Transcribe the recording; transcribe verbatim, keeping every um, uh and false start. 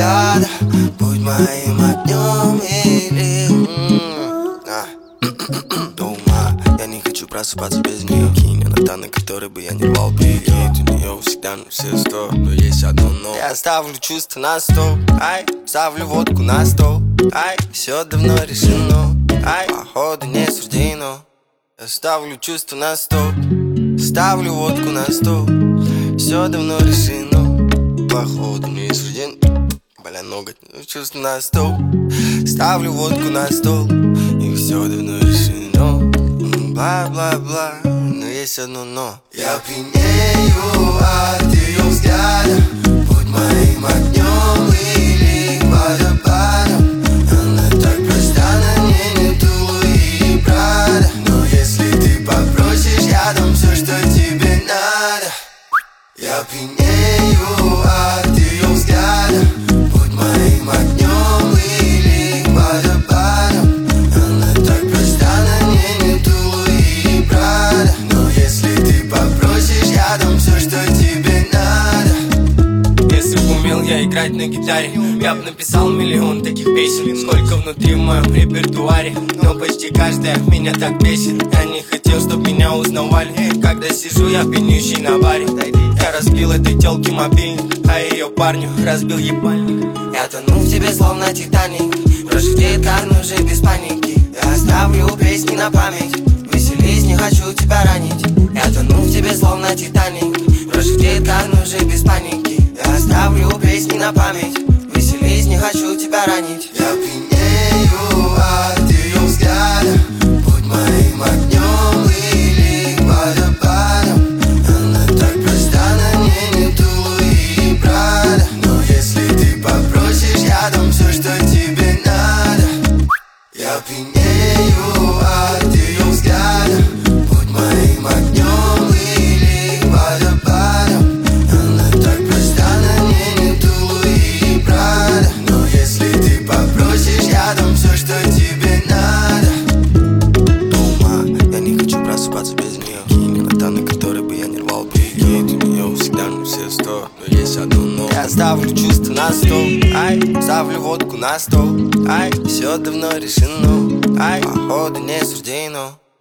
взгляда, будь моим огнем или а. До ума, я не хочу просыпаться без нее. Кинь на та, на которой бы я не рвал прикид. У нее всегда на все сто, но есть одно но. Я ставлю чувства на стол, ай, ставлю водку на стол, ай, все давно решено, ай, походу не суждено. Я ставлю чувства на стол, ставлю водку на стол, все давно решено, походу не суждено. Бля, ноготь, чувства на стол, ставлю водку на стол, и все давно решено. Бла-бла-бла, но есть одно но. Я пьянею от ее взгляда, будь моим огнем или водопадом. Она так проста, на ней нету Луи и Прада. Но если ты попросишь, я дам все, что тебе надо. Я пьянею от ее взгляда, будь моим огнем или водопадом. Она так проста, на ней нету Луи и Прада. Но если ты попросишь, я дам все, что тебе надо. Если б умел я играть на гитаре, я б написал миллион таких песен. Сколько внутри в моем репертуаре, но почти каждая меня так бесит. Я не хотел, чтоб меня узнавали, когда сижу я пьянющий на баре. Я разбил этой тёлке мобильник, а ее парню разбил ебальник. Я тону в тебе словно Титаник, рождеет карну уже без паники. Я оставлю песни на память, веселись, не хочу тебя ранить. Я тону в тебе словно Титаник, рождеет карну уже без паники. Я оставлю песни на память, веселись, не хочу тебя ранить. Я пьянею от ее взгляда, будь моим огнем или водопадом. Она так проста, на ней нету Луи и Прада. Но если ты попросишь, я дам все, что тебе надо. Я пьянею от ее взгляда, будь моим огнем или водопадом. Она так проста, на ней нету Луи и Прада. Но если ты попросишь, я дам все, что тебе надо. Дома, я не хочу просыпаться без нее. Кинь на та, на которой бы я не рвал прикид. У нее всегда на все сто, но есть одно но. Я ставлю чувства на стол, ай, ставлю водку на стол, ай, все давно решено, ай, походу не суждено.